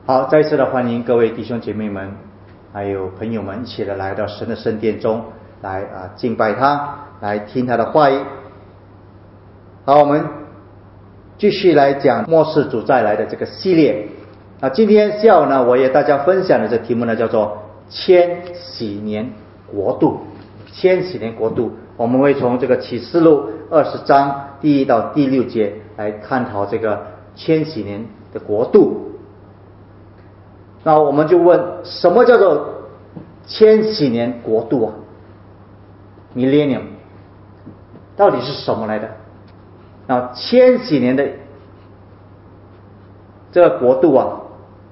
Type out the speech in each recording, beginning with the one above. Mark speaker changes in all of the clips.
Speaker 1: 好，再一次的欢迎各位弟兄姐妹们还有朋友们一起的来到神的圣殿中来敬拜他，来听他的话语。好，我们继续来讲末世主再来的这个系列。今天下午呢，我也大家分享的这题目呢叫做千禧年国度。千禧年国度，我们会从这个启示录20章第1到第6节来探讨这个千禧年的国度。那我们就问，什么叫做千禧年国度啊 ？Millennium 到底是什么来的？那千禧年的这个国度啊，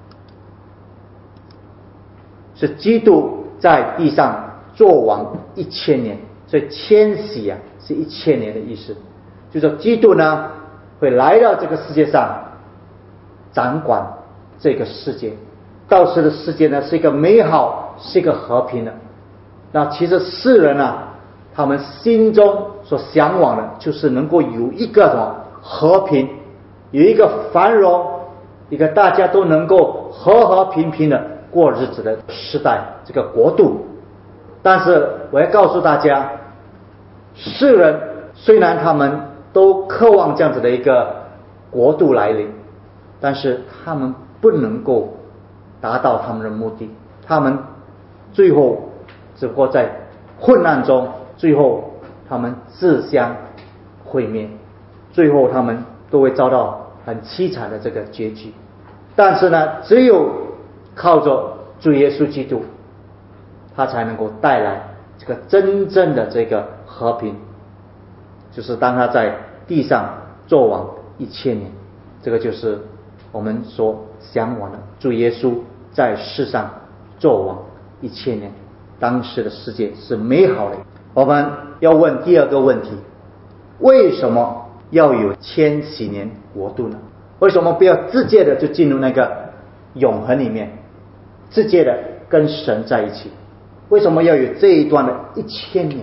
Speaker 1: 是基督在地上作王1000年，所以千禧啊是1000年的意思。就是说基督呢会来到这个世界上掌管这个世界。到时的世界呢是一个美好，是一个和平的。那其实世人啊，他们心中所向往的就是能够有一个什么和平，有一个繁荣，一个大家都能够和和平平的过日子的时代，这个国度。但是我要告诉大家，世人虽然他们都渴望这样子的一个国度来临，但是他们不能够达到他们的目的，他们最后只不过在混乱中，最后他们自相毁灭，最后他们都会遭到很凄惨的这个结局。但是呢，只有靠着主耶稣基督，他才能够带来这个真正的这个和平，就是当他在地上作王1000年，这个就是我们所向往的主耶稣在世上作王1000年，当时的世界是美好的。我们要问第二个问题，为什么要有千禧年国度呢？为什么不要直接的就进入那个永恒里面，直接的跟神在一起？为什么要有这一段的1000年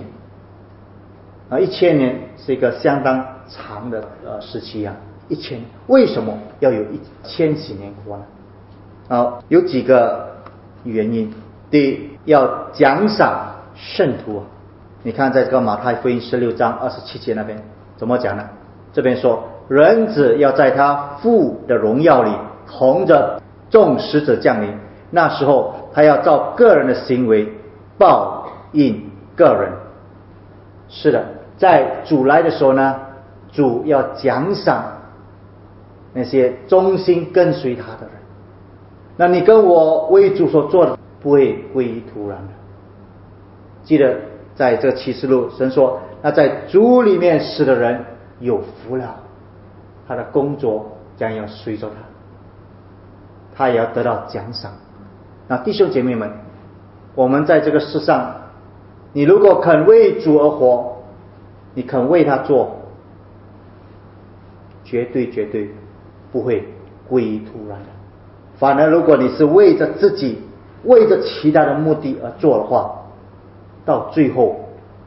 Speaker 1: ？1000年是一个相当长的时期啊，1000年，为什么要有千禧年国呢？有几个原因。第一，要奖赏圣徒。你看在这个马太福音16章27节那边怎么讲呢？这边说，人子要在他父的荣耀里同着众使者降临，那时候他要照个人的行为报应个人。是的，在主来的时候呢，主要奖赏那些忠心跟随他的人。那你跟我为主所做的不会归于突然的。记得在这个启示录，神说，那在主里面死的人有福了，他的工作将要随着他，他也要得到奖赏。那弟兄姐妹们，我们在这个世上，你如果肯为主而活，你肯为他做，绝对不会归于突然的。反而如果你是为着自己，为着其他的目的而做的话，到最后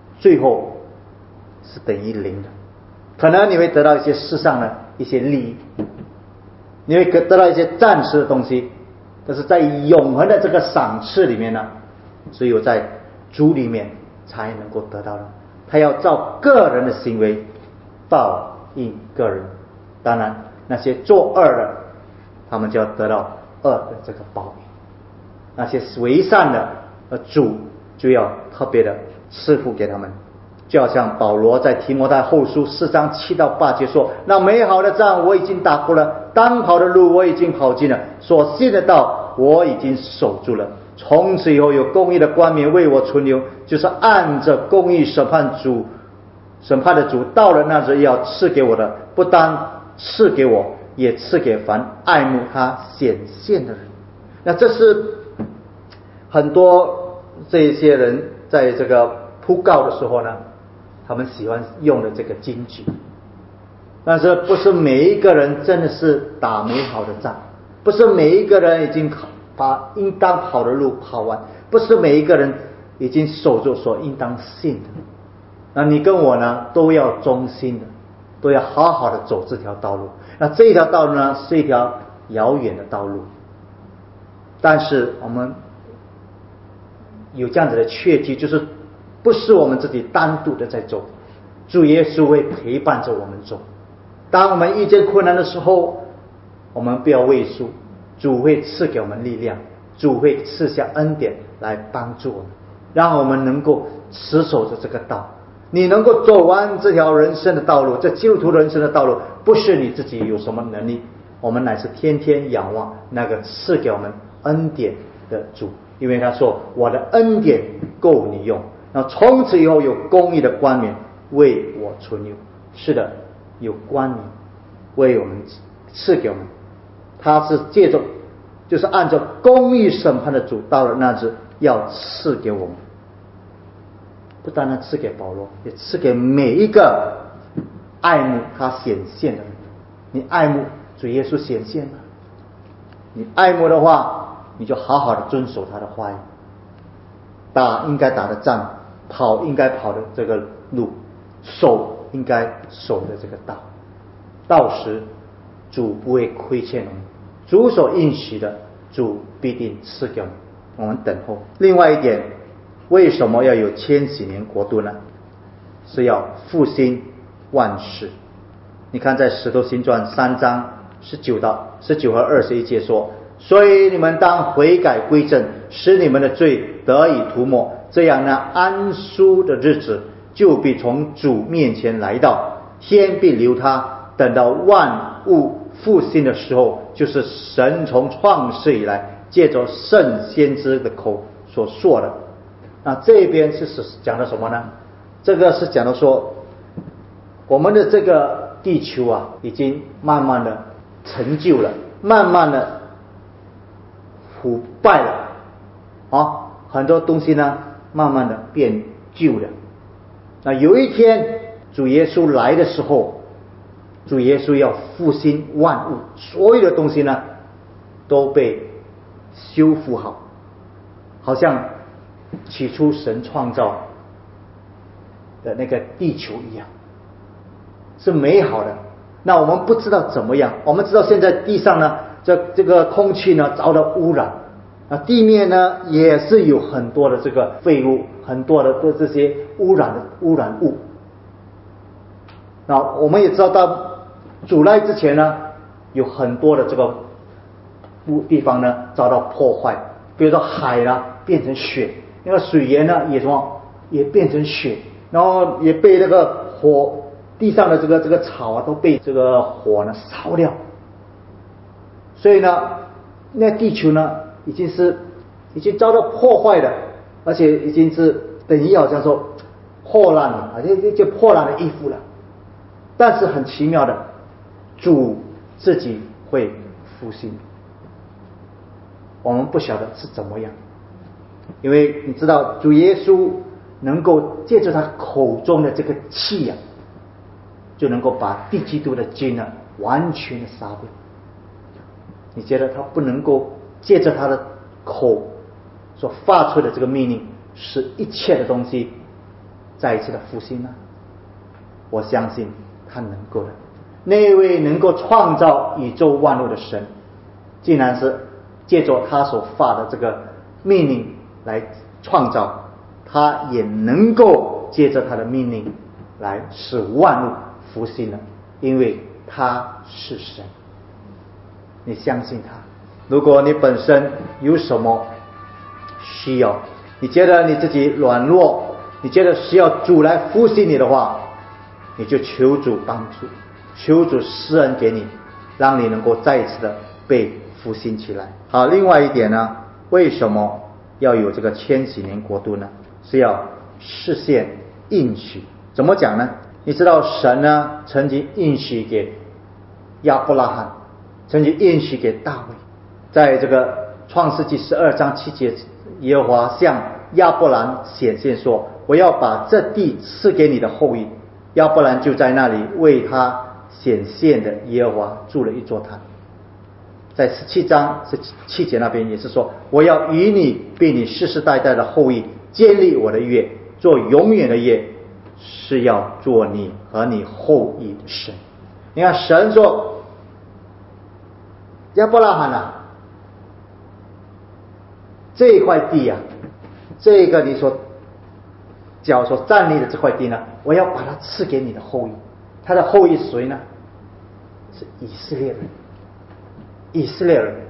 Speaker 1: 是等于零的。可能你会得到一些世上的一些利益，你会得到一些暂时的东西，但是在永恒的这个赏赐里面呢，只有在主里面才能够得到的。他要照个人的行为报应个人。当然那些作恶的，他们就要得到恶的这个报应。那些为善的，主就要特别的赐福给他们。就好像保罗在提摩太后书4章7到8节说，那美好的仗我已经打过了，当跑的路我已经跑尽了，所信的道我已经守住了。从此以后有公义的冠冕为我存留，就是按着公义审判的主到了那日要赐给我的，不单赐给我，也赐给凡爱慕他显现的人。那这是很多这些人在这个铺告的时候呢，他们喜欢用的这个金句。但是不是每一个人真的是打美好的仗，不是每一个人已经把应当跑的路跑完，不是每一个人已经守住所应当信的。那你跟我呢，都要忠心的，都要好好的走这条道路。那这一条道路呢，是一条遥远的道路。 但是我们有这样子的确据，就是不是我们自己单独的在走，主耶稣会陪伴着我们走。当我们遇见困难的时候，我们不要畏缩，主会赐给我们力量，主会赐下恩典来帮助我们，让我们能够持守着这个道。你能够走完这条人生的道路，这基督徒人生的道路，不是你自己有什么能力，我们乃是天天仰望那个赐给我们恩典的主，因为他说我的恩典够你用，那从此以后有公义的冠冕为我存留。是的，有冠冕为我们赐给我们，他是借着就是按照公义审判的主，到了那日要赐给我们，不单单赐给保罗，也赐给每一个爱慕他显现的人。你爱慕主耶稣显现吗？你爱慕的话，你就好好的遵守他的话语，打应该打的仗，跑应该跑的这个路，守应该守的这个道，到时主不会亏欠我们，主所应许的主必定赐给我们，我们等候。另外一点，为什么要有千禧年国度呢？是要复兴万事。你看在使徒行传3章19和21节说，所以你们当悔改归正，使你们的罪得以涂抹，这样呢，安舒的日子就必从主面前来到，天必留他，等到万物复兴的时候，就是神从创世以来借着圣先知的口所说的。那这边是讲的什么呢？这个是讲的说，我们的这个地球啊，已经慢慢的陈旧了，慢慢的腐败了，很多东西呢，慢慢的变旧了。那有一天主耶稣来的时候，主耶稣要复兴万物，所有的东西呢都被修复好，好像起初神创造的那个地球一样，是美好的。那我们不知道怎么样，我们知道现在地上呢，这个空气呢遭到污染，地面呢也是有很多的这个废物，很多的这些污染物。那我们也知道到主来之前呢，有很多的这个地方呢遭到破坏，比如说海呢变成雪，那个水源呢也变成雪，然后也被那个火，地上的这个草啊都被这个火呢烧掉。所以呢，那地球呢已经遭到破坏的，而且已经是等于好像说破烂了，就破烂的衣服了。但是很奇妙的，主自己会复兴，我们不晓得是怎么样，因为你知道主耶稣能够借着他口中的这个气就能够把敌基督的筋呢完全的杀掉。你觉得他不能够借着他的口所发出的这个命令，使一切的东西再一次的复兴呢？我相信他能够的。那位能够创造宇宙万物的神，竟然是借着他所发的这个命令来创造，他也能够借着他的命令来使万物复兴了，因为他是神。你相信他。如果你本身有什么需要，你觉得你自己软弱，你觉得需要主来复兴你的话，你就求主帮助，求主施恩给你，让你能够再一次的被复兴起来。好，另外一点呢，为什么要有这个千禧年国度呢？是要实现应许。怎么讲呢？你知道神呢曾经应许给亚伯拉罕，曾经应许给大卫，在这个创世纪12章7节，耶和华向亚伯兰显现说，我要把这地赐给你的后裔。亚伯兰就在那里为他显现的耶和华筑了一座坛。在17章7节那边也是说，我要与你并你世世代代的后裔建立我的约，做永远的约，是要做你和你后裔的神。你看神说，亚伯拉罕这一块地啊，这个你所脚所站立的这块地呢，我要把它赐给你的后裔。他的后裔是谁呢？是以色列人。以色列人。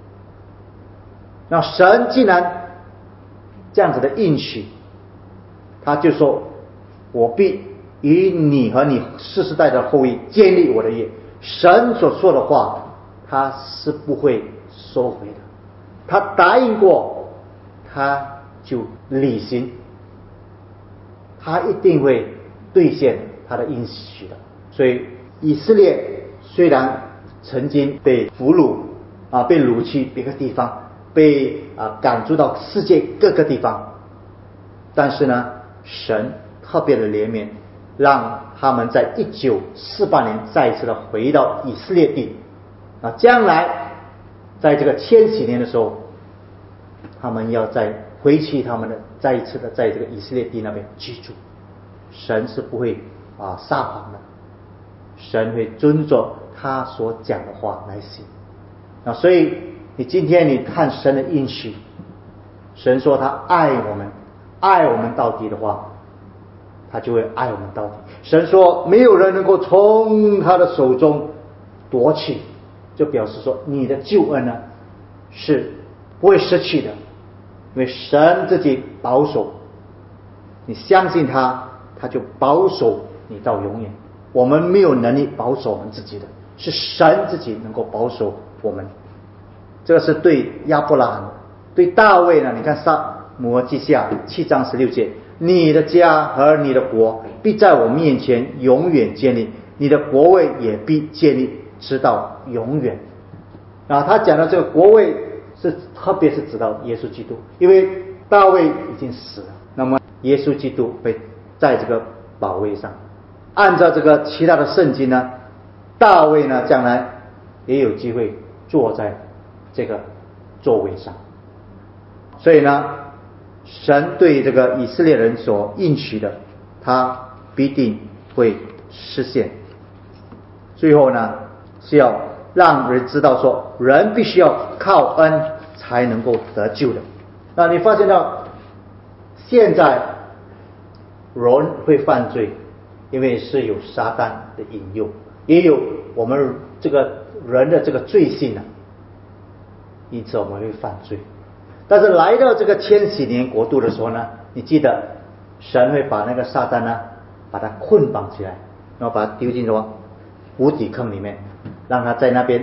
Speaker 1: 那神既然这样子的应许，他就说，我必与你和你世世代的后裔建立我的约。神所说的话，他是不会收回的。他答应过，他就履行，他一定会兑现他的应许的。所以以色列虽然曾经被俘虏被掳去别个地方，被赶逐到世界各个地方，但是呢，神特别的怜悯，让他们在1948年再一次的回到以色列地。将来在这个千禧年的时候，他们要再回去他们的再一次的在这个以色列地那边居住。神是不会撒谎的，神会遵照他所讲的话来行。所以你今天你看神的应许，神说他爱我们到底的话，他就会爱我们到底。神说没有人能够从他的手中夺取，就表示说你的救恩呢是不会失去的，因为神自己保守你，相信他，他就保守你到永远。我们没有能力保守我们自己的，是神自己能够保守我们。这个是对亚伯拉罕。对大卫呢，你看撒母耳记下7章16节，你的家和你的国必在我面前永远建立，你的国位也必建立直到永远。他讲的这个国位是特别是指到耶稣基督，因为大卫已经死了，那么耶稣基督会在这个宝位上。按照这个其他的圣经呢，大卫呢将来也有机会坐在这个座位上。所以呢，神对这个以色列人所应许的，他必定会实现。最后呢，是要让人知道说，人必须要靠恩才能够得救的。那你发现到现在人会犯罪，因为是有撒旦的引诱，也有我们这个人的这个罪性因此我们会犯罪。但是来到这个千禧年国度的时候呢，你记得神会把那个撒旦呢把他捆绑起来，然后把他丢进什无底坑里面，让他在那边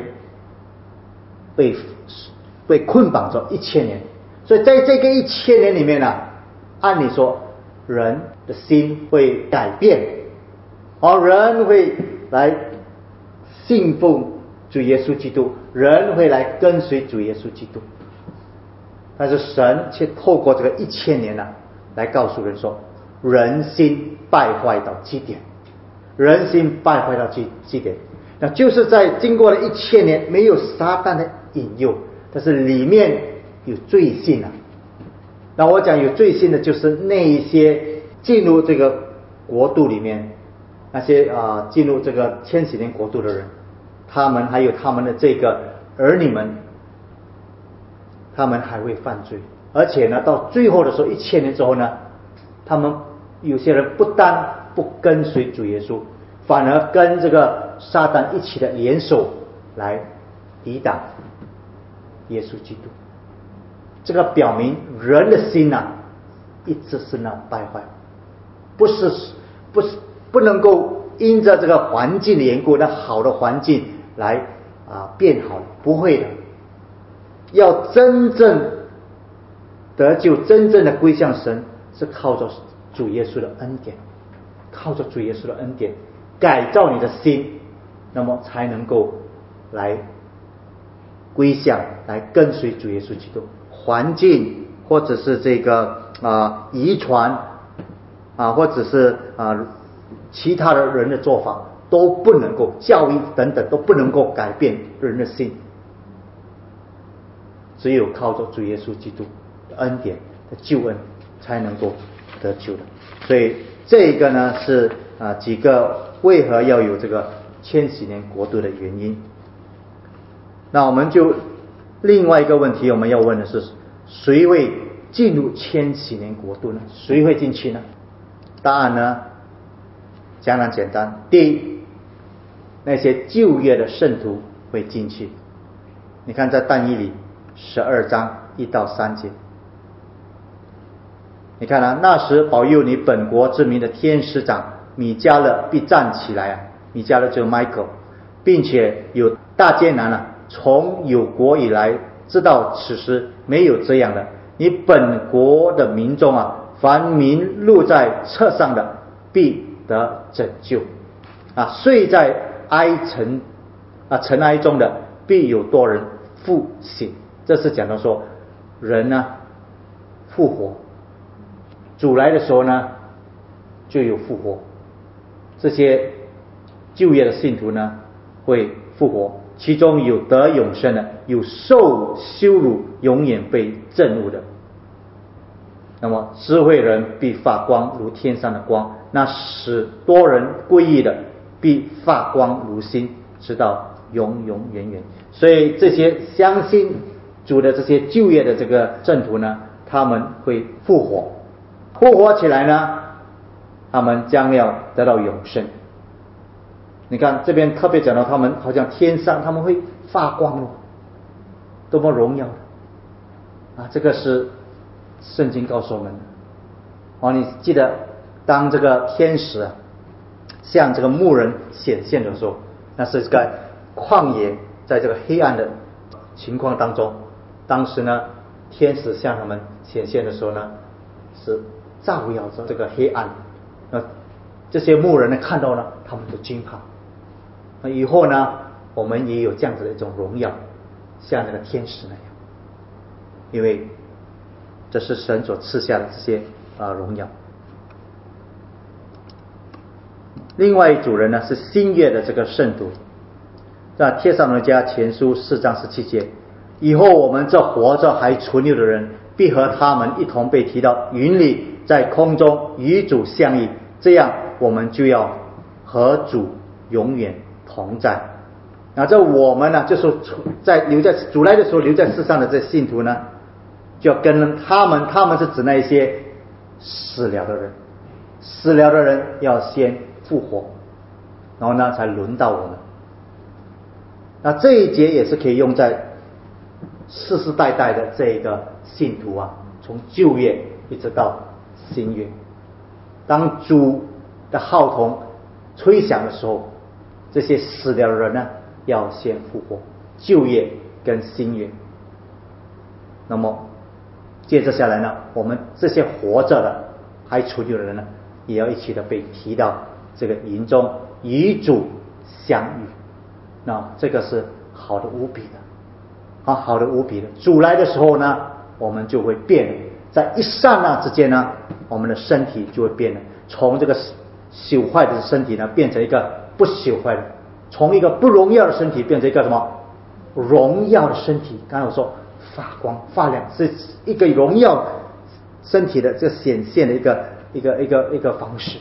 Speaker 1: 被捆绑着1000年。所以在这个1000年里面呢，按理说人的心会改变，人会来信奉主耶稣基督，人会来跟随主耶稣基督。但是神却透过这个1000年来告诉人说，人心败坏到极点，人心败坏到极点。那就是在经过了1000年，没有撒旦的引诱，但是里面有罪性那我讲有罪性的，就是那一些进入这个国度里面，那些进入这个千禧年国度的人，他们还有他们的这个儿女们，他们还会犯罪。而且呢，到最后的时候1000年之后呢，他们有些人不但不跟随主耶稣，反而跟这个撒旦一起的联手来抵挡耶稣基督。这个表明人的心一直是败坏，不能够因着这个环境的缘故，那好的环境来变好，不会的。要真正得救，真正的归向神，是靠着主耶稣的恩典，靠着主耶稣的恩典改造你的心，那么才能够来归向，来跟随主耶稣基督。环境或者是这个遗传或者是其他的人的做法都不能够，教育等等都不能够改变人的心，只有靠着主耶稣基督的恩典的救恩才能够得救的。所以这个呢是几个为何要有这个千禧年国度的原因。那我们就另外一个问题我们要问的是， 谁会进入千禧年国度呢？谁会进去呢？答案呢相当简单，第一，那些旧约的圣徒会进去。你看在但以理12章1到3节，你看啊，那时保佑你本国之民的天使长米迦勒必站起来啊，米迦勒就是 Michael， 并且有大艰难啊，从有国以来知道此时没有这样的，你本国的民众啊，凡名录在册上的必得拯救啊，睡在尘埃中的必有多人复醒。这是讲到说人呢复活，主来的时候呢就有复活，这些旧约的信徒呢会复活，其中有得永生的，有受羞辱永远被憎恶的。那么智慧人必发光如天上的光，那使多人归义的必发光如星，直到永永远远。所以这些相信主的这些旧约的这个圣徒呢，他们会复活，复活起来呢，他们将要得到永生。你看这边特别讲到他们好像天上他们会发光了，多么荣耀啊！这个是圣经告诉我们的。你记得当这个天使啊向这个牧人显现的时候，那是在旷野，在这个黑暗的情况当中，当时呢天使向他们显现的时候呢，是照耀着这个黑暗，这些牧人呢看到呢，他们都惊怕。以后呢我们也有这样子的一种荣耀，像那个天使那样，因为这是神所赐下的这些荣耀。另外一组人呢是新约的这个圣徒，在帖撒罗尼迦前书4章17节，以后我们这活着还存留的人，必和他们一同被提到云里，在空中与主相遇，这样我们就要和主永远同在。那这我们呢，就是留在主来的时候留在世上的这信徒呢，就要跟他们是指那一些死了的人，死了的人要先复活，然后呢才轮到我们。那这一节也是可以用在世世代代的这个信徒啊，从旧约一直到新约，当主的号筒吹响的时候，这些死了的人呢要先复活，旧约跟新约。那么接着下来呢，我们这些活着的还存留的人呢，也要一起的被提到这个营中与主相遇。那这个是好的无比的好的无比的。主来的时候呢，我们就会变了，在一刹那之间呢，我们的身体就会变了，从这个朽坏的身体呢变成一个不朽坏的，从一个不荣耀的身体变成一个什么荣耀的身体。刚才我说发光发亮，是一个荣耀身体的这显现的一个方式。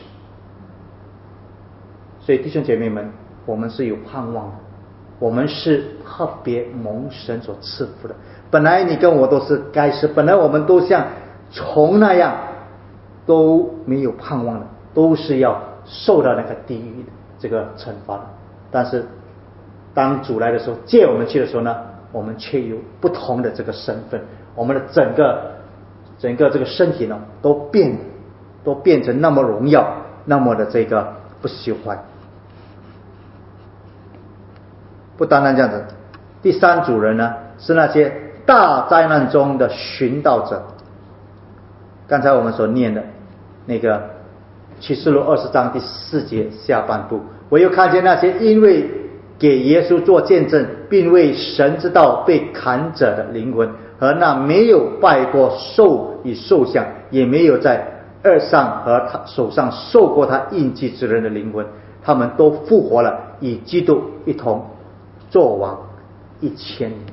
Speaker 1: 所以弟兄姐妹们，我们是有盼望的，我们是特别蒙神所赐福的。本来你跟我都是该死，本来我们都像虫那样都没有盼望的，都是要受到那个地狱的这个惩罚的。但是当主来的时候借我们去的时候呢，我们却有不同的这个身份，我们的整个这个身体呢都变成那么荣耀，那么的这个不朽坏。不单单这样子，第三组人呢是那些大灾难中的寻道者。刚才我们所念的那个启示录20章第4节下半部，我又看见那些因为给耶稣做见证并为神之道被砍者的灵魂，和那没有拜过兽与兽像，也没有在耳上和他手上受过他印记之人的灵魂，他们都复活了，与基督一同作王1000年。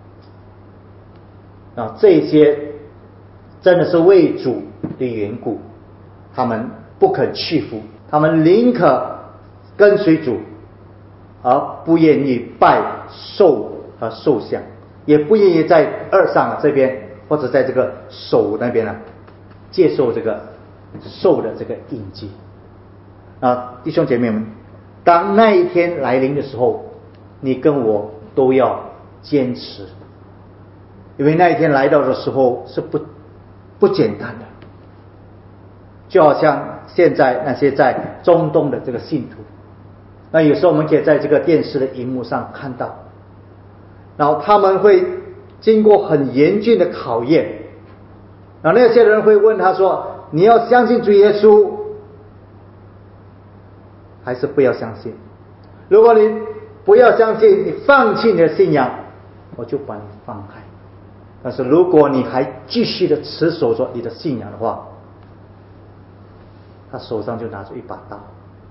Speaker 1: 这些真的是为主的缘故，他们不肯屈服，他们宁可跟随主，而不愿意拜兽和兽像，也不愿意在耳上这边或者在这个手那边接受这个兽的这个印记。弟兄姐妹们，当那一天来临的时候，你跟我都要坚持，因为那一天来到的时候是不简单的。就好像现在那些在中东的这个信徒，那有时候我们可以在这个电视的荧幕上看到，然后他们会经过很严峻的考验，然后那些人会问他说，你要相信主耶稣还是不要相信？如果你不要相信，你放弃你的信仰，我就把你放开。但是如果你还继续的持守着你的信仰的话，他手上就拿出一把刀，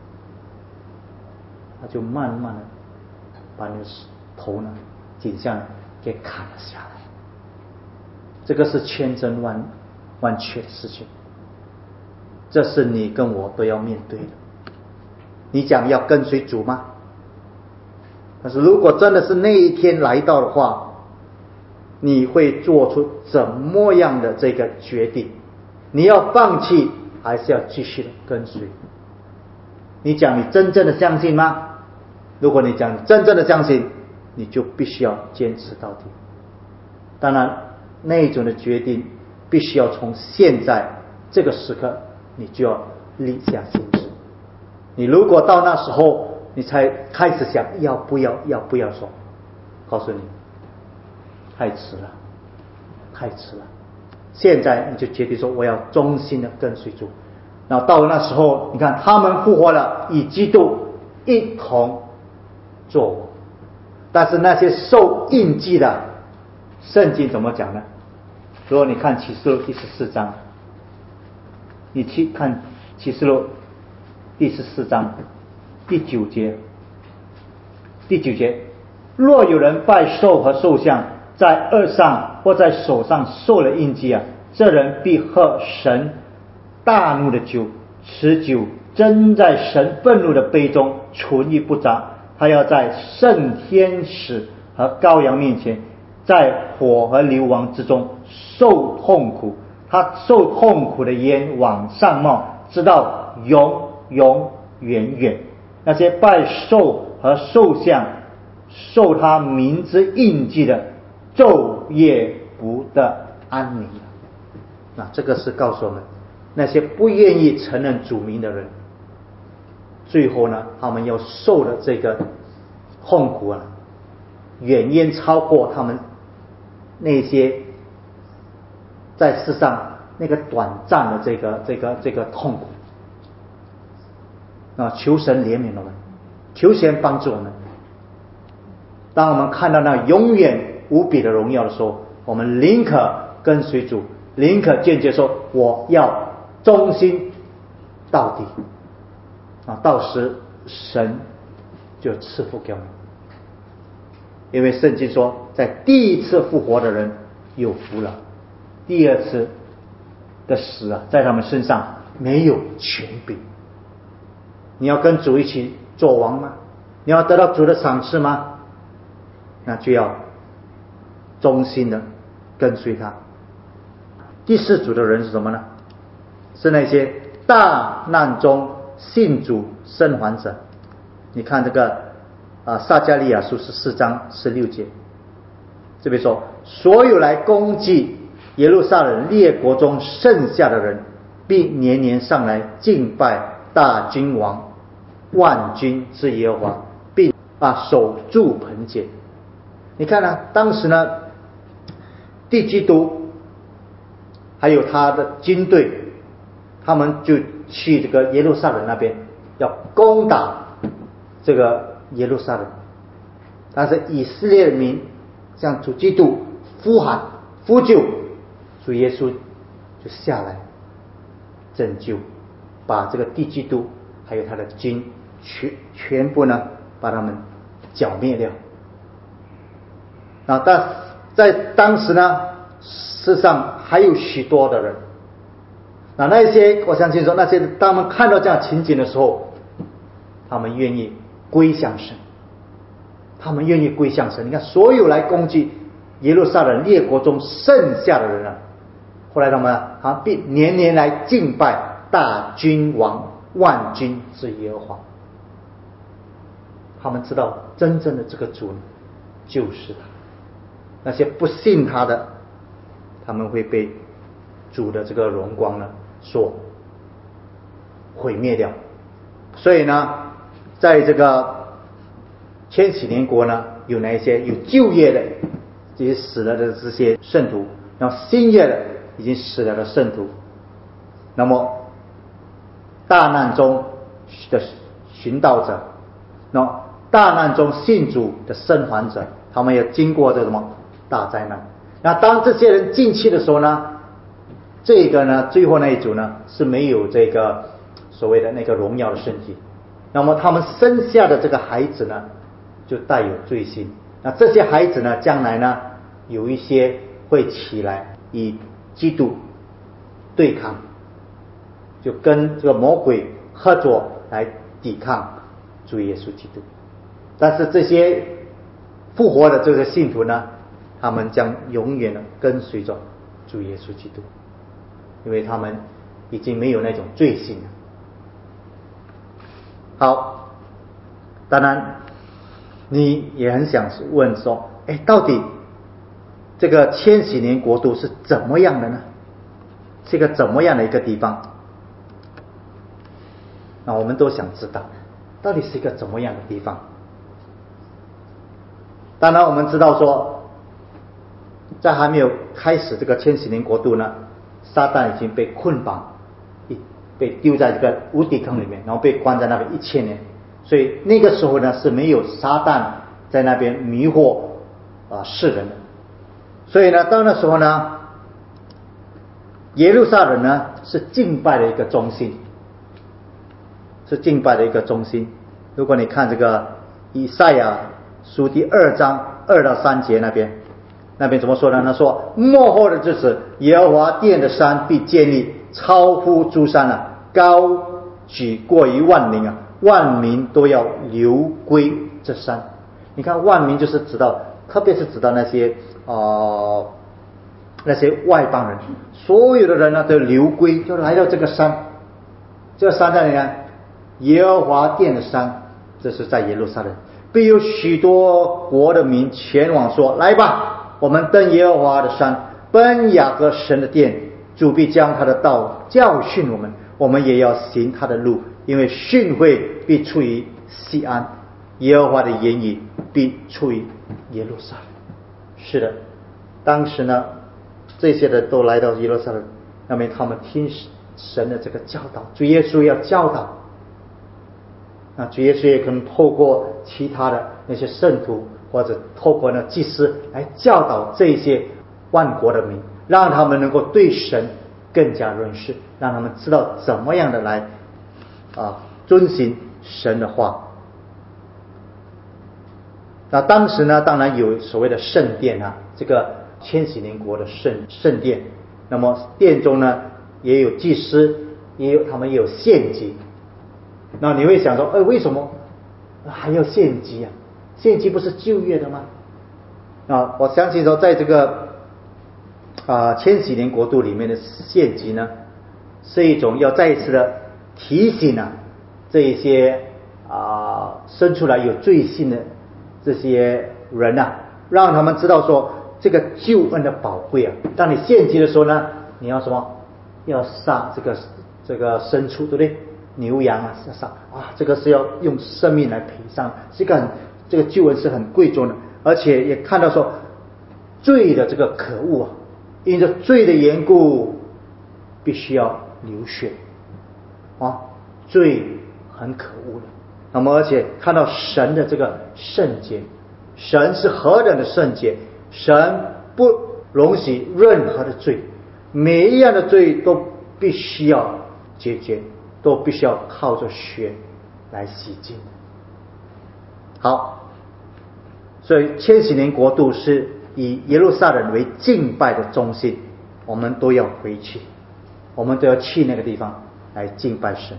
Speaker 1: 他就慢慢的把你的头呢颈项给砍了下来。这个是千真万确的事情，这是你跟我都要面对的。你讲要跟随主吗？但是如果真的是那一天来到的话，你会做出怎么样的这个决定？你要放弃还是要继续的跟随？你讲你真正的相信吗？如果你讲真正的相信，你就必须要坚持到底。当然那种的决定必须要从现在这个时刻你就要立下心志。你如果到那时候你才开始想要不要说，告诉你太迟了，太迟了。现在你就决定说我要忠心的跟随主，然后到了那时候，你看他们复活了，与基督一同作王。但是那些受印记的，圣经怎么讲呢？如果你看启示录第14章，你去看启示录第14章第9节，若有人拜兽和兽像，在额上或在手上受了印记这人必喝神大怒的酒，此酒斟在神愤怒的杯中，纯欲不杂。他要在圣天使和羔羊面前，在火和硫磺之中受痛苦。他受痛苦的烟往上冒，直到永永远远。那些拜兽和兽像受他名之印记的，昼夜不得安宁。那这个是告诉我们，那些不愿意承认主名的人，最后呢，他们要受的这个痛苦远远超过他们那些在世上那个短暂的这个痛苦。求神怜悯我们，求神帮助我们。当我们看到那永远无比的荣耀的时候，我们宁可跟随主，宁可坚决说我要忠心到底。到时神就赐福给我们。因为圣经说，在第一次复活的人有福了，第二次的死在他们身上没有权柄。你要跟主一起做王吗？你要得到主的赏赐吗？那就要忠心的跟随他。第四组的人是什么呢？是那些大难中信主生还者。你看这个撒迦利亚书14章16节，这边说，所有来攻击耶路撒冷列国中剩下的人，必年年上来敬拜大君王万军之耶和华，并守住盆节。你看当时呢，敌基督还有他的军队，他们就去这个耶路撒冷那边要攻打这个耶路撒冷。但是以色列民向主基督呼喊呼救，主耶稣就下来拯救，把这个敌基督还有他的军全部呢把他们剿灭掉。但在当时呢，世上还有许多的人，那些我相信说，那些当他们看到这样情景的时候，他们愿意归向神，他们愿意归向神。你看，所有来攻击耶路撒冷列国中剩下的人啊，后来他们并年年来敬拜大君王万军之耶和华。他们知道真正的这个主就是他，那些不信他的，他们会被主的这个荣光呢所毁灭掉。所以呢，在这个千禧年国呢，有哪一些有旧业的这些死了的这些圣徒，然后新业的已经死了的圣徒，那么大难中的寻道者，那大难中信主的生还者，他们也经过这什么大灾难。那当这些人进去的时候呢，这个呢最后那一组呢是没有这个所谓的那个荣耀的身体，那么他们生下的这个孩子呢就带有罪性。那这些孩子呢将来呢有一些会起来与基督对抗，就跟这个魔鬼合作来抵抗主耶稣基督。但是这些复活的这个信徒呢，他们将永远的跟随着主耶稣基督，因为他们已经没有那种罪性了。好，当然你也很想问说，到底这个千禧年国度是怎么样的呢？是一个怎么样的一个地方？那我们都想知道，到底是一个怎么样的地方？当然我们知道说，在还没有开始这个千禧年国度呢，撒旦已经被捆绑，被丢在这个无底坑里面，然后被关在那边1000年。所以那个时候呢是没有撒旦在那边迷惑世人的。所以呢到那时候呢，耶路撒冷呢是敬拜的一个中心，是敬拜的一个中心。如果你看这个以赛亚书第2章2到3节那边怎么说呢？他说末后的日子，耶和华殿的山必建立，超乎诸山了，高举过于万民啊，万民都要流归这山。你看万民就是指到，特别是指到那些外邦人，所有的人呢都流归，就来到这个山。这个山在哪里呢？耶和华殿的山，这是在耶路撒冷。必有许多国的民前往说，来吧，我们登耶和华的山，奔雅各神的殿。主必将他的道教训我们，我们也要行他的路，因为训诲必出于西安，耶和华的言语必出于耶路撒冷。是的，当时呢这些人都来到耶路撒冷，那么他们听神的这个教导，主耶稣要教导，那主耶稣也可能透过其他的那些圣徒，或者透过呢祭司来教导这些万国的民，让他们能够对神更加认识，让他们知道怎么样的来遵行神的话。那当时呢当然有所谓的圣殿啊，这个千禧年国的圣殿，那么殿中呢也有祭司，他们也有献祭。那你会想说，为什么还要献祭啊？献祭不是旧约的吗？我相信说在这个千禧年国度里面的献祭呢，是一种要再一次的提醒这一些生出来有罪性的这些人让他们知道说这个救恩的宝贵啊。当你献祭的时候呢，你要什么？要杀这个牲畜，对不对？牛羊要杀这个是要用生命来赔偿，这个救恩是很贵重的。而且也看到说罪的这个可恶因着罪的缘故必须要流血罪很可恶的。那么而且看到神的这个圣洁，神是何等的圣洁，神不容许任何的罪，每一样的罪都必须要解决，都必须要靠着血来洗净。好，所以千禧年国度是以耶路撒冷为敬拜的中心，我们都要回去，我们都要去那个地方来敬拜神。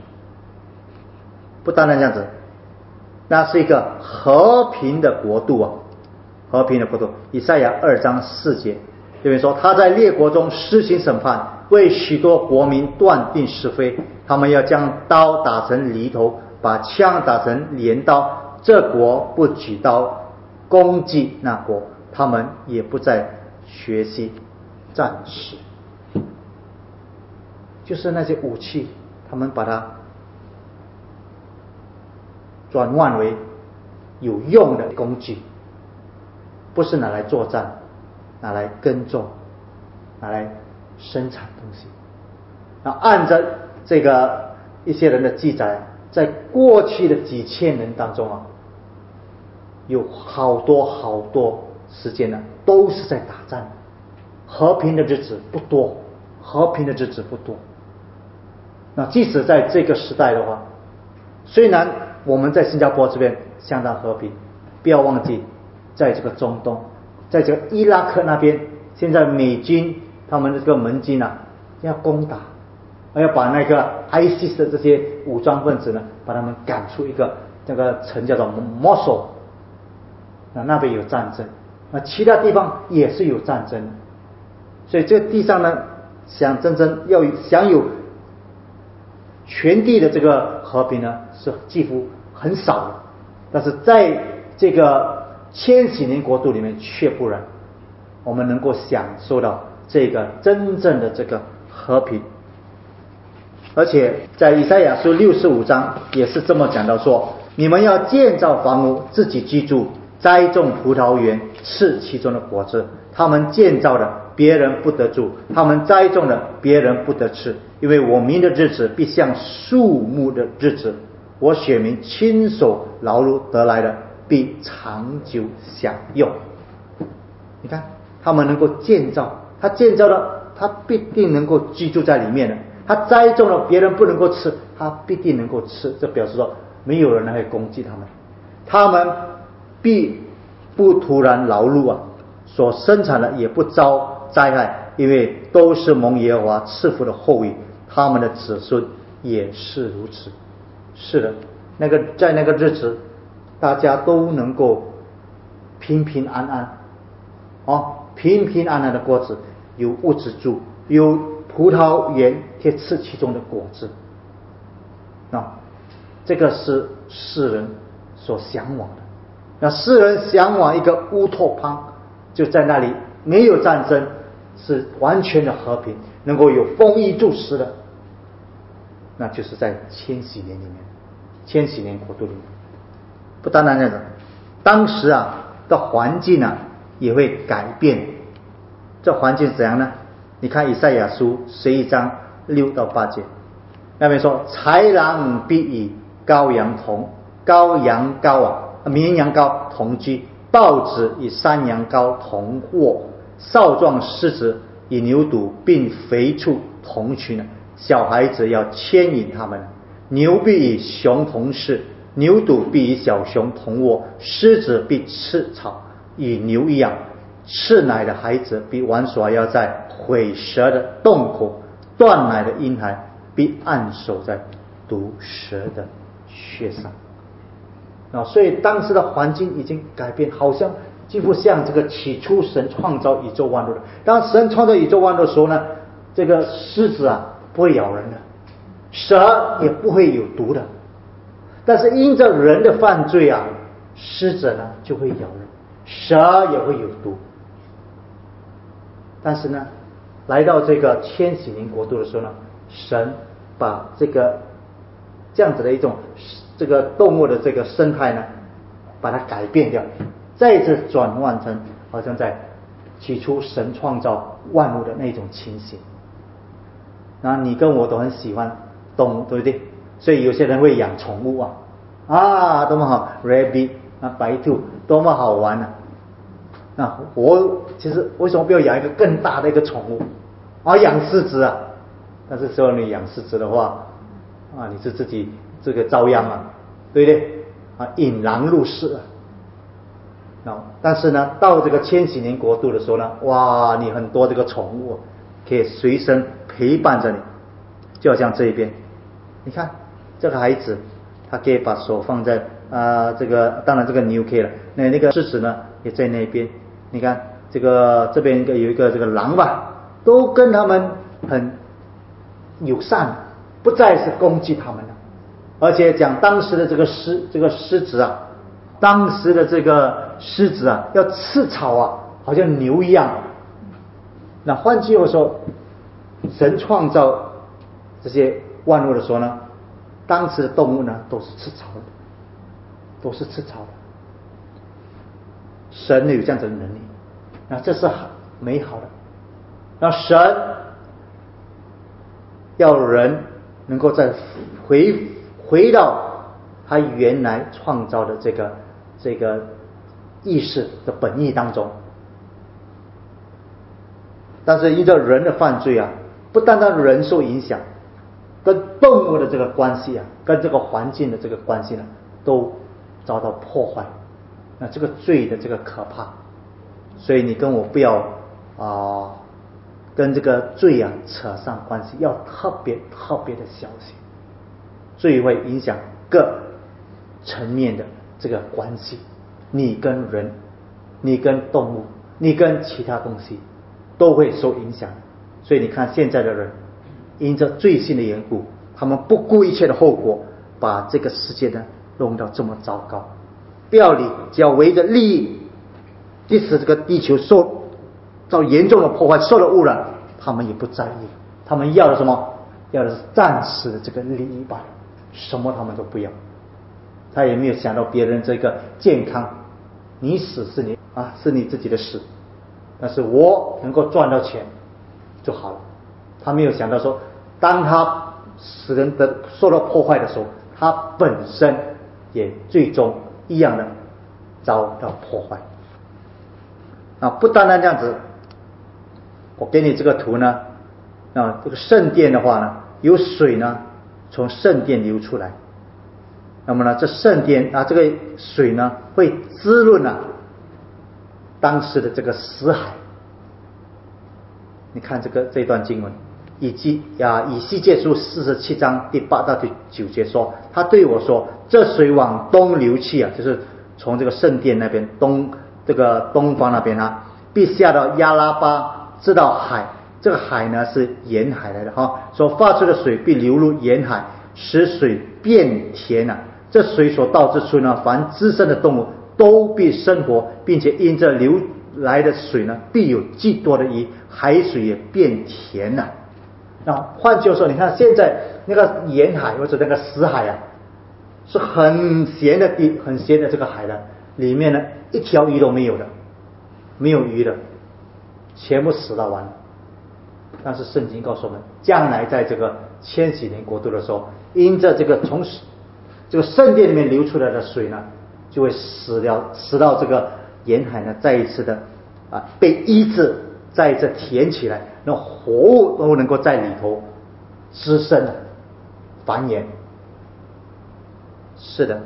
Speaker 1: 不单单这样子，那是一个和平的国度和平的国度。以赛亚2章4节，这边说他在列国中施行审判，为许多国民断定是非。他们要将刀打成犁头，把枪打成镰刀。这国不举刀攻击那国，他们也不再学习战士。就是那些武器，他们把它转换为有用的工具，不是拿来作战，拿来耕种，拿来生产东西。按照这个一些人的记载，在过去的几千年当中有好多时间都是在打仗，和平的日子不多，那即使在这个时代的话，虽然我们在新加坡这边相当和平，不要忘记在这个中东，在这个伊拉克那边，现在美军他们的这个盟军要攻打，要把那个 ISIS 的这些武装分子把他们赶出一个这个城叫做 Mosul， 那边有战争，其他地方也是有战争，所以这个地上想真正要享有全地的这个和平是几乎很少的。但是在这个千禧年国度里面却不然，我们能够享受到这个真正的这个和平。而且在以赛亚书65章也是这么讲到说，你们要建造房屋自己居住，栽种葡萄园吃其中的果子，他们建造的别人不得住，他们栽种的别人不得吃，因为我民的日子必像树木的日子，我选民亲手劳碌得来的必长久享用。你看他们能够建造，他建造了，他必定能够居住在里面的，他栽种了别人不能够吃，他必定能够吃，这表示说没有人会攻击他们，他们必不突然劳碌所生产的也不遭灾害，因为都是蒙耶和华赐福的后裔，他们的子孙也是如此。是的，在那个日子大家都能够平平安安的过子，有屋子住，有葡萄园可以吃其中的果子。这个是世人所向往的。那世人向往一个乌托邦，就在那里没有战争，是完全的和平，能够有丰衣足食的，那就是在千禧年里面，千禧年国度里面。不单单这样，当时的环境也会改变。这环境是怎样呢？你看以赛亚书11章6到8节，那边说，豺狼必与绵羊羔同居，豹子与山羊羔同卧，少壮狮子与牛犊并肥畜同群，小孩子要牵引他们。牛必与熊同食，牛犊必与小熊同卧，狮子必吃草，与牛一样。吃奶的孩子必玩耍，要在毁蛇的洞口；断奶的婴孩必按手在毒蛇的穴上。所以当时的环境已经改变，好像几乎像这个起初神创造宇宙万物的。当神创造宇宙万物的时候呢，这个狮子不会咬人的，蛇也不会有毒的。但是因着人的犯罪狮子就会咬人，蛇也会有毒。但是来到这个千禧年国度的时候神把这样子的一种这个动物的这个生态把它改变掉，再次转换成好像在起初神创造万物的那种情形。你跟我都很喜欢动物，对不对？所以有些人会养宠物多么好 ，rabbit 白兔多么好玩我其实为什么不要养一个更大的一个宠物养狮子但是说你养狮子的话你是自己这个遭殃对不对引狼入室但是到这个千禧年国度的时候哇，你很多这个宠物可以随身陪伴着你。就好像这一边，你看这个孩子他可以把手放在这个，当然这个牛可以了，那个狮子也在那边。你看这边有一个这个狼吧，都跟他们很友善，不再是攻击他们了。而且讲当时的这个狮子啊，当时的这个狮子啊，要吃草啊，好像牛一样。那换句话说，神创造这些万物的时候呢，当时的动物呢都是吃草的，都是吃草的。神有这样子的能力，那这是美好的。那神要人能够再回到他原来创造的这个意识的本意当中。但是因着人的犯罪啊，不单单人受影响，跟动物的这个关系啊，跟这个环境的这个关系呢，都遭到破坏。那这个罪的这个可怕，所以你跟我不要跟这个罪啊扯上关系，要特别的小心。罪会影响各层面的这个关系，你跟人，你跟动物，你跟其他东西都会受影响。所以你看现在的人因着罪性的缘故，他们不顾一切的后果，把这个世界呢弄到这么糟糕。不要理，只要围着利益，即使这个地球受到严重的破坏，受了污染，他们也不在意。他们要的什么？要的是暂时的这个利益罢了，什么他们都不要。他也没有想到别人这个健康，你死是你自己的事，但是我能够赚到钱就好了。他没有想到说，当他使人受到破坏的时候，他本身也最终一样的遭到破坏。不单单这样子，我给你这个图呢，这个圣殿的话呢，有水呢从圣殿流出来。那么呢，这圣殿这个水呢会滋润当时的这个死海。你看这段经文，以西结书47章第8到第9节说，他对我说，这水往东流去就是从这个圣殿那边东方那边必下到亚拉巴，直到海。这个海呢是沿海来的所发出的水必流入沿海，使水变甜这水所到之处呢，凡滋生的动物都必生活，并且因这流来的水呢，必有极多的鱼，海水也变甜了。那换句话说，你看现在那个沿海或者那个死海是很咸的这个海里面呢一条鱼都没有的，没有鱼的，全部死到完了。但是圣经告诉我们，将来在这个千禧年国度的时候，因着这个从这个圣殿里面流出来的水呢，就会死到这个沿海呢再一次的被医治，再一次填起来，那活物都能够在里头滋生繁衍。是的，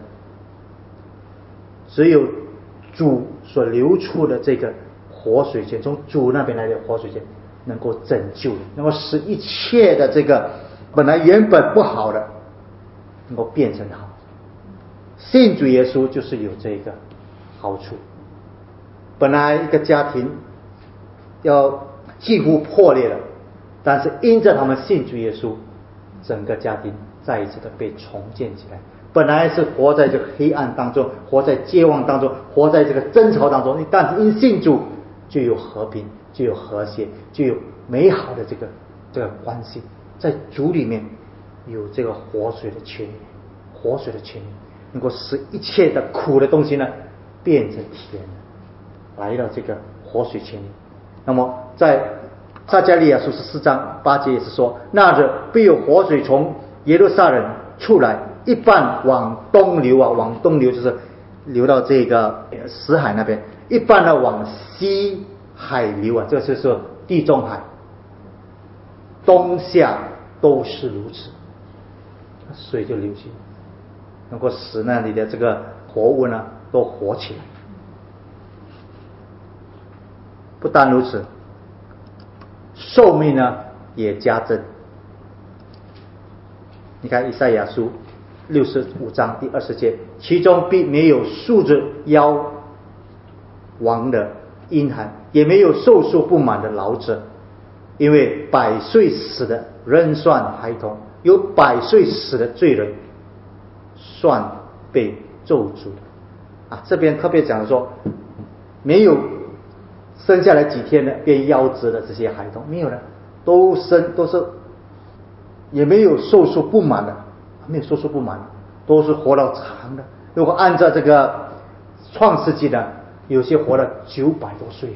Speaker 1: 只有主所流出的这个活水泉，从主那边来的活水泉，能够拯救，能够使一切的这个本来原本不好的，能够变成好。信主耶稣就是有这个好处。本来一个家庭要几乎破裂了，但是因着他们信主耶稣，整个家庭再一次的被重建起来。本来是活在这个黑暗当中，活在绝望当中，活在这个争吵当中，但是因信主就有和平，就有和谐，就有美好的这个关系。在主里面有这个活水的泉源，活水的泉源能够使一切的苦的东西呢变成甜的，来到这个活水泉源。那么在撒迦利亚书14章8节也是说，那日必有活水从耶路撒冷出来，一半往东流往东流就是流到这个死海那边，一半呢往西海流这就是地中海，东下都是如此，水就流去，能够使那里的这个活物呢都活起来。不单如此，寿命呢也加增。你看以赛亚书65章第20节，其中必没有竖着腰亡的婴孩，也没有寿数不满的老者，因为100岁死的仍算孩童，有100岁死的罪人算被咒诅的。这边特别讲说，没有生下来几天的便夭折的这些孩童，没有的，都是也没有寿数不满的，没有寿数不满的，都是活到长的。如果按照这个创世纪呢，有些活了900多岁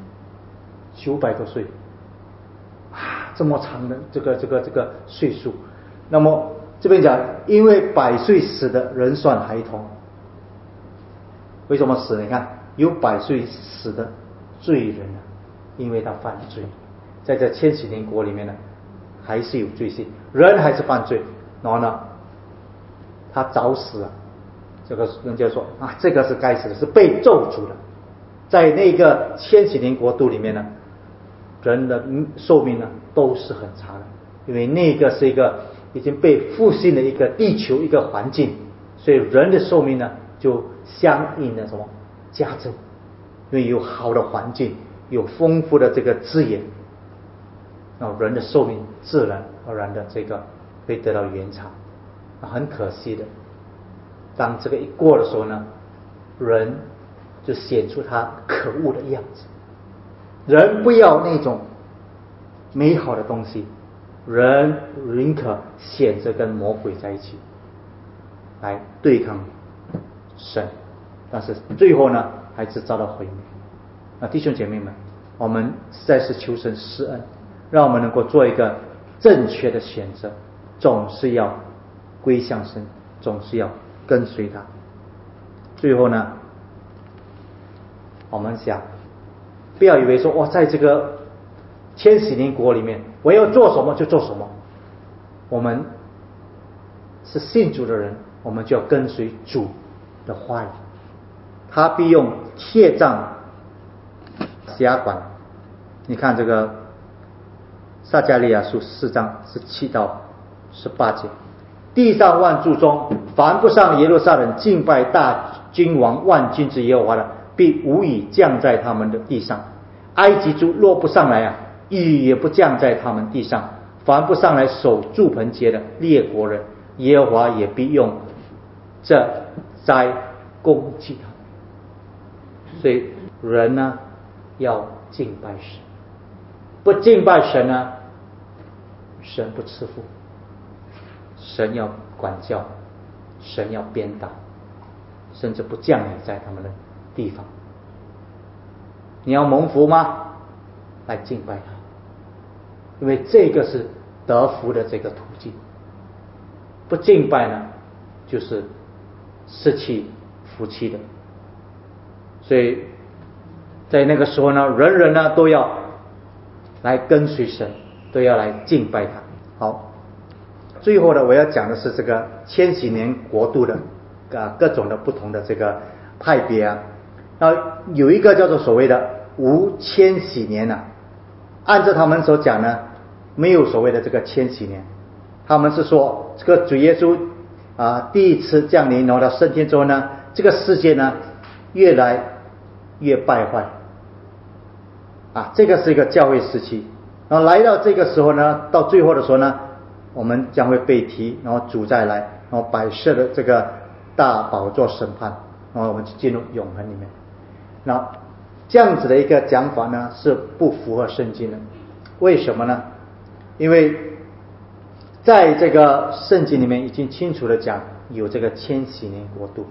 Speaker 1: ，900多岁这么长的这个岁数。那么这边讲，因为100岁死的人算孩童，为什么死？你看有100岁死的罪人因为他犯罪，在这千禧年国里面呢，还是有罪性，人还是犯罪，然后呢，他早死了。这个人就说这个是该死的，是被咒诅的。在那个千禧年国度里面呢，人的寿命呢都是很长的，因为那个是一个已经被复兴的一个地球一个环境，所以人的寿命呢就相应的加增，因为有好的环境，有丰富的这个资源，人的寿命自然而然的会得到延长。很可惜的，当这个一过的时候呢，人就显出他可恶的样子。人不要那种美好的东西，人宁可选择跟魔鬼在一起来对抗神，但是最后呢还是遭到毁灭。弟兄姐妹们，我们实在是求神施恩，让我们能够做一个正确的选择，总是要归向神，总是要跟随他。最后呢，我们想不要以为说在这个千禧年国里面我要做什么就做什么。我们是信主的人，我们就要跟随主的话语，他必用铁杖辖管。你看这个撒迦利亚书4章17到18节，地上万族中，凡不上耶路撒冷敬拜大君王万军之耶和华的，必无雨降在他们的地上。埃及族若不上来雨也不降在他们地上。凡不上来守住棚节的列国人，耶和华也必用这灾攻击他们。所以人呢要敬拜神，不敬拜神呢，神不赐福，神要管教，神要鞭打，甚至不降雨在他们的地方。你要蒙福吗？来敬拜他，因为这个是得福的这个途径。不敬拜呢，就是失去福气的。所以在那个时候呢，人人呢都要来跟随神，都要来敬拜他。好，最后呢，我要讲的是这个千禧年国度的各种的不同的这个派别有一个叫做所谓的无千禧年按照他们所讲呢，没有所谓的这个千禧年。他们是说这个主耶稣第一次降临然后到升天之后呢，这个世界呢越来越败坏这个是一个教会时期。然后来到这个时候呢，到最后的时候呢，我们将会被提，然后主再来，然后摆设的这个大宝座审判，然后我们就进入永恒里面。那这样子的一个讲法呢是不符合圣经的。为什么呢？因为在这个圣经里面已经清楚的讲有这个千禧年国度，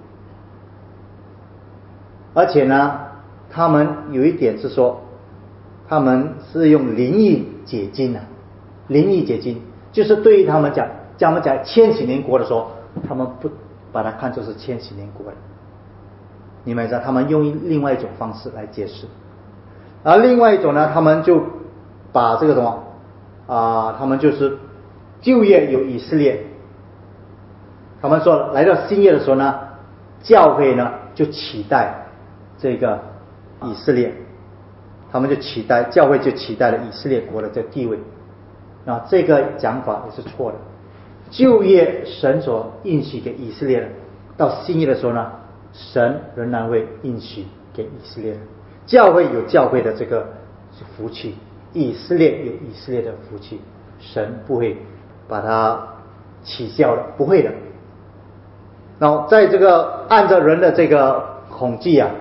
Speaker 1: 而且呢他们有一点是说，他们是用灵意解经灵意解经就是对于他们讲千禧年国的时候，他们不把它看作是千禧年国的，你们知道他们用另外一种方式来解释。而另外一种呢，他们就把这个什么他们就是旧约有以色列，他们说来到新约的时候呢，教会呢就取代这个以色列，他们就教会就取代了以色列国的这个地位。这个讲法也是错的。旧约神所应许给以色列的，到新约的时候呢，神仍然会应许给以色列的。 教会有教会的这个福气，以色列有以色列的福气，神不会把它取消的，不会的。然后在这个按照人的这个统计啊，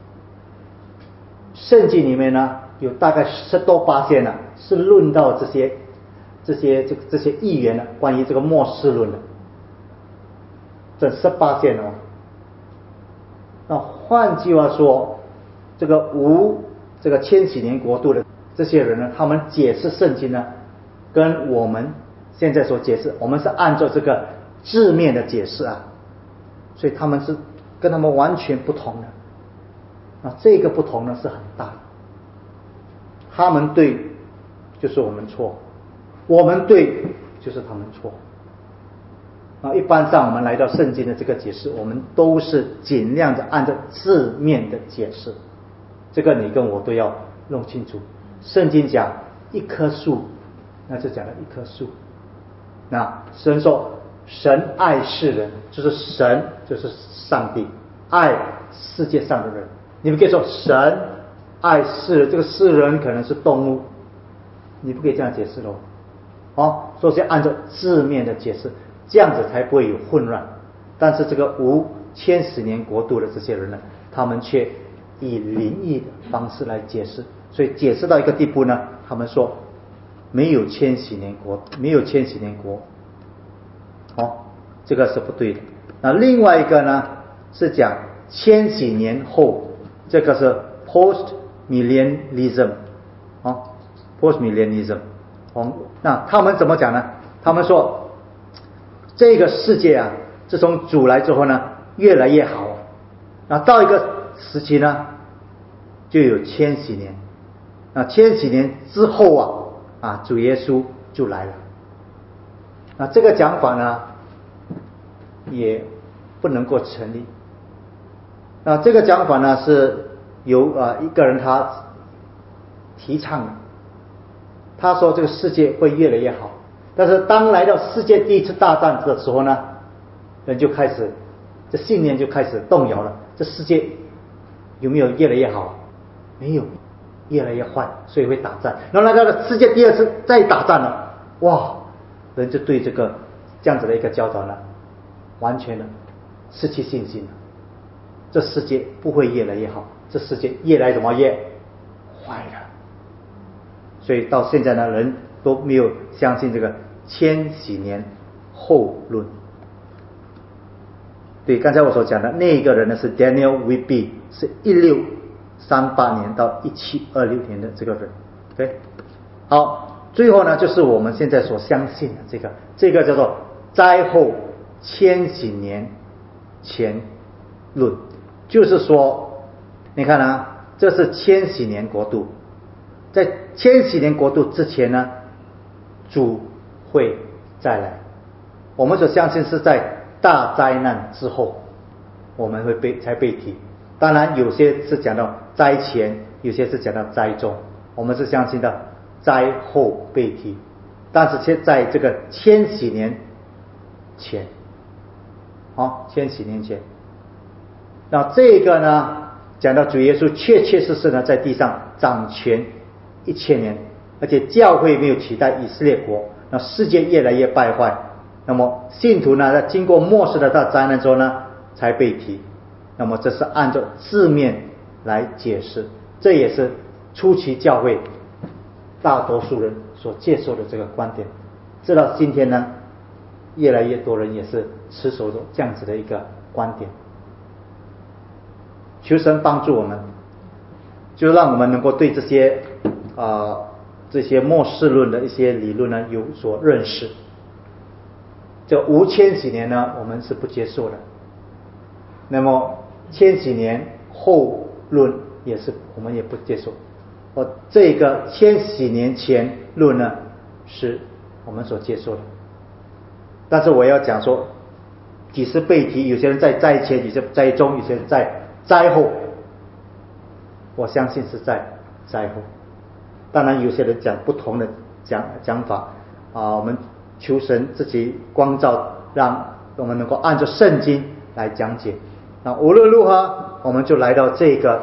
Speaker 1: 圣经里面呢有大概10多%呢是论到这些议员呢关于这个末世论的，这10%哦。那换句话说，这个千禧年国度的这些人呢，他们解释圣经呢，跟我们现在所解释，我们是按照这个字面的解释啊，所以他们是跟他们完全不同的。那这个不同呢是很大的，他们对就是我们错，我们对就是他们错。一般上我们来到圣经的这个解释，我们都是尽量的按照字面的解释，这个你跟我都要弄清楚。圣经讲一棵树，那就讲了一棵树。那神说神爱世人，就是神就是上帝爱世界上的人。你们可以说神爱世人，这个世人可能是动物，你不可以这样解释咯。所以按照字面的解释，这样子才不会有混乱。但是这个千禧年国度的这些人呢，他们却以灵异的方式来解释，所以解释到一个地步呢，他们说没有千禧年国，没有千禧年国。这个是不对的。那另外一个呢是讲千禧年后，这个是 post millennialism post millennialism。那他们怎么讲呢？他们说这个世界啊，自从主来之后呢，越来越好。那到一个时期呢，就有千禧年。那千禧年之后啊，主耶稣就来了。那这个讲法呢，也不能够成立。那这个讲法呢，是由一个人他提倡的。他说这个世界会越来越好，但是当来到世界第一次大战的时候呢，人就开始这信念就开始动摇了。这世界有没有越来越好？没有，越来越坏，所以会打战。然后来到了世界第二次再打战了，哇，人就对这样子的一个教导呢，完全的失去信心了。这世界不会越来越好，这世界越来越坏了。所以到现在呢，人都没有相信这个千禧年后论。对，刚才我所讲的那一个人呢是 Daniel Whitby， 是1638年到1726年的这个人。对，好，最后呢就是我们现在所相信的这个叫做灾后千禧年前论，就是说，你看啊，这是千禧年国度。在千禧年国度之前呢，主会再来。我们所相信是在大灾难之后，我们才被提。当然有些是讲到灾前，有些是讲到灾中，我们是相信到灾后被提。但是在这个千禧年前，千禧年前，那这个呢，讲到主耶稣确实呢在地上掌权1000年，而且教会没有取代以色列国，那世界越来越败坏。那么信徒呢，在经过末世的大灾难之后呢，才被提。那么这是按照字面来解释，这也是初期教会大多数人所接受的这个观点。直到今天呢，越来越多人也是持守着这样子的一个观点。求神帮助我们，就让我们能够对这些末世论的一些理论呢有所认识。这千禧年呢，我们是不接受的。那么千禧年后论我们也不接受。这个千禧年前论呢，是我们所接受的。但是我要讲说，几时被提，有些人在灾前，有些灾中，有些人在灾后。我相信是在灾后。当然有些人讲不同的讲法我们求神自己光照，让我们能够按照圣经来讲解。那无论如何，我们就来到这个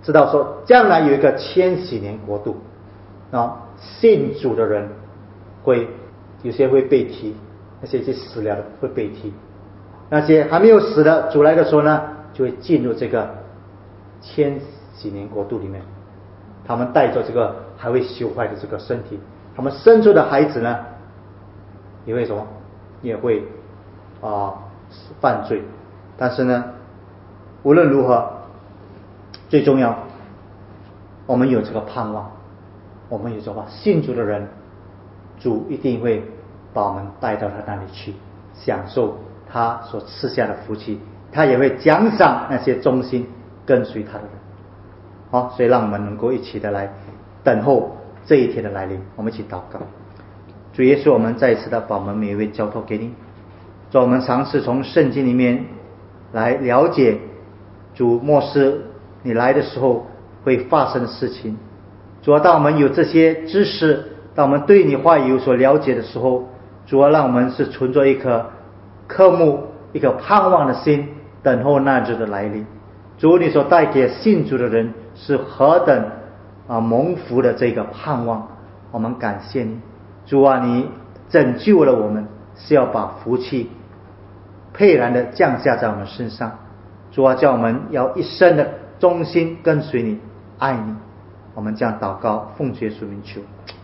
Speaker 1: 知道说将来有一个千禧年国度信主的人有些会被提，那些已经死了的会被提，那些还没有死的主来的时候呢，就会进入这个千禧年国度里面。他们带着这个还会朽坏的这个身体，他们生出的孩子呢也会什么，也会犯罪。但是呢无论如何，最重要我们有这个盼望，我们有这个信主的人，主一定会把我们带到他那里去，享受他所赐下的福气，他也会奖赏那些忠心跟随他的人。好，所以让我们能够一起的来等候这一天的来临。我们一起祷告。主耶稣，我们再一次的把我们每一位交托给你，主，我们尝试从圣经里面来了解主末世你来的时候会发生的事情。主啊，当我们有这些知识，当我们对你话语有所了解的时候，主啊，让我们是存着一颗渴慕、一个盼望的心，等候那日的来临。主，你所带给信主的人是何等蒙福的这个盼望，我们感谢你。主啊，你拯救了我们，是要把福气沛然的降下在我们身上。主啊，叫我们要一生的忠心跟随你，爱你。我们这样祷告，奉耶稣名求，